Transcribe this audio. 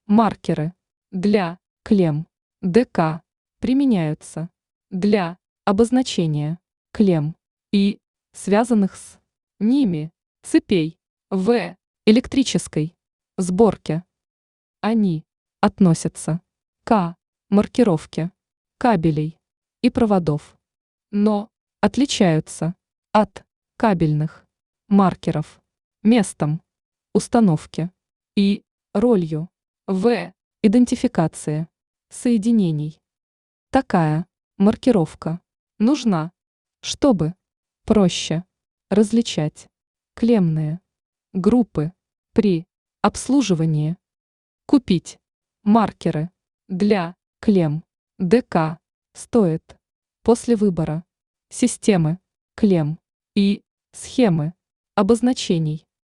Маркеры для клемм ДК применяются для обозначения клемм и связанных с ними цепей в электрической сборке. Они относятся к маркировке кабелей и проводов, но отличаются от кабельных маркеров местом установки и ролью в идентификации соединений. Такая маркировка нужна, чтобы проще различать клеммные группы при обслуживании. Купить маркеры для клемм ДК стоит после выбора системы клемм и схемы обозначений.